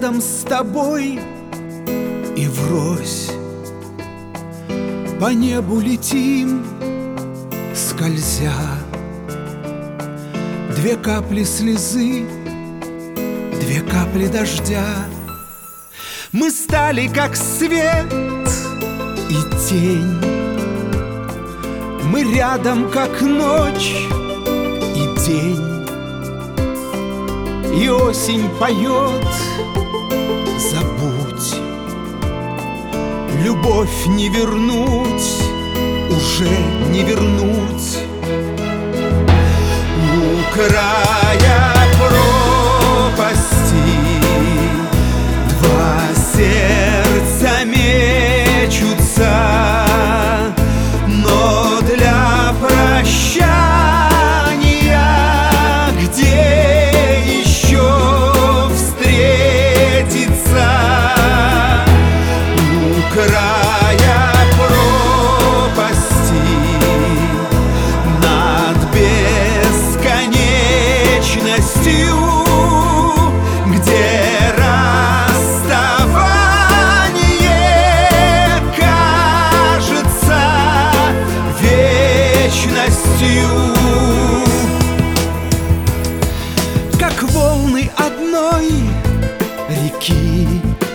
рядом с тобой и врозь по небу летим, скользя. Две капли слезы, две капли дождя. Мы стали как свет и тень, мы рядом как ночь и день. И осень поет: забудь, любовь не вернуть, уже не вернуть. У края пропасти два сердца мечутся, но для прощания где еще встретиться? У края пропасти над бесконечностью, где расставание кажется вечностью. Как волны одной реки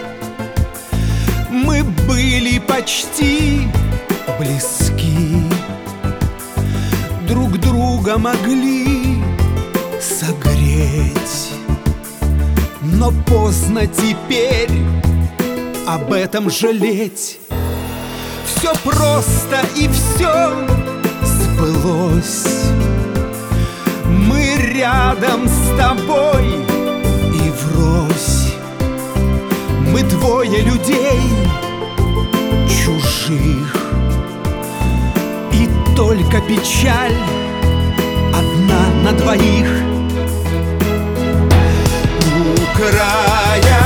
мы были почти близки, друг друга могли согреть, но поздно теперь об этом жалеть. Все просто и все сбылось. Мы рядом с тобой и врозь. Мы двое людей чужих, и только печаль одна на двоих. У края